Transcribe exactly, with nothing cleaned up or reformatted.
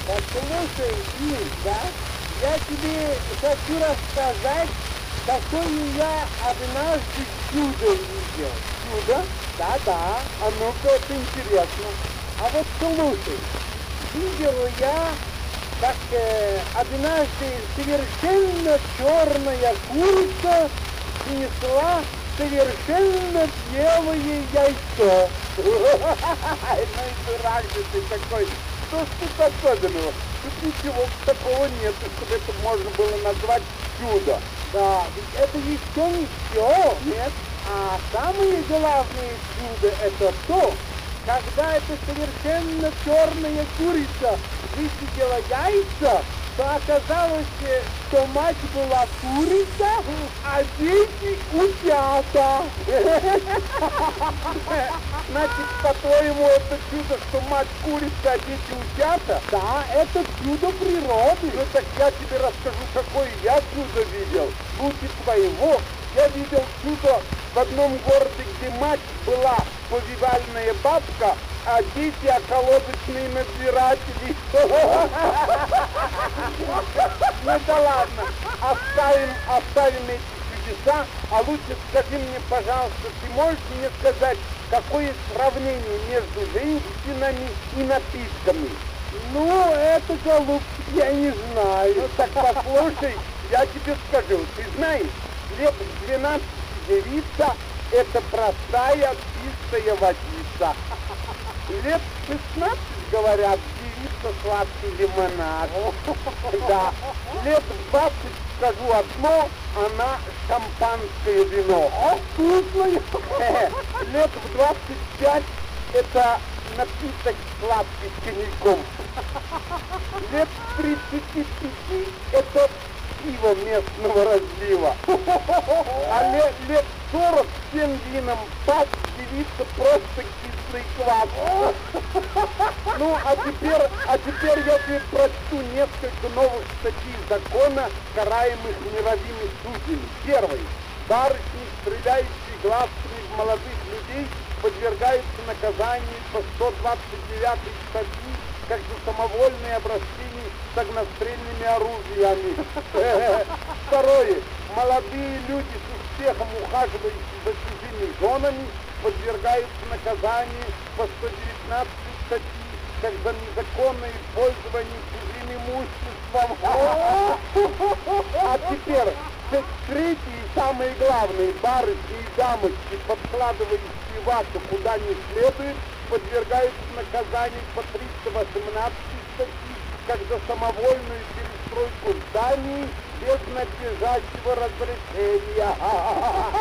Послушай, Ир, да, я тебе хочу рассказать, какое я однажды чудо видел. Чудо? Да-да, а ну-ка, это интересно. А вот слушай, видел я, как э, однажды совершенно черная курица принесла совершенно белое яйцо. Ну и дурак же ты такой. Что ж тут особенного? Тут ничего такого нет, чтобы это можно было назвать чудо. Да, ведь это еще не все, нет? А самое главное чудо это то, когда эта совершенно черная курица высидела яйца, то оказалось, что мать была курица, а дети утята. Значит, по-твоему, это чудо, что мать курица, а дети утята? Да, это чудо природы. Ну так я тебе расскажу, какое я чудо видел. Лучше твоего я видел чудо в одном городе, где мать была повивальная бабка, а дети околодочные надзиратели. Ну да ладно, оставим, оставим эти чудеса, а лучше скажи мне, пожалуйста, ты можешь мне сказать, какое сравнение между женщинами и напитками? Ну, это, голубчик, я не знаю. Ну так послушай, я тебе скажу, ты знаешь, лет двенадцать девица — это простая чистая водица. Лет шестнадцать, говорят, девица сладкий лимонад. Да. Лет двадцать, скажу одно, она шампанское вино. О, вкусное! Лет в двадцать пять это напиток сладкий с коньяком. Лет в тридцати пяти это пиво местного разлива. А лет, лет сорок всем вином пасть девица просто кислый квас. Ну, а теперь, а теперь я тебе прочту несколько новых статей закона, караемых мировыми судьями. Первый. Барышни, стреляющие глазками в молодых людей, подвергаются наказанию по сто двадцать девятой статье, как за самовольное обращение с огнестрельными оружиями. Второе. Молодые люди с успехом, ухаживающие за чужими женами, подвергаются наказанию по сто девятнадцатой статье, как за незаконное пользование чужим имуществом. А теперь третье и самое главное. Барышни и дамочки, подкладывающие вату куда не следует, подвергаются наказанию по триста восемнадцатой статье, как за самовольную перестройку зданий без надлежащего разрешения.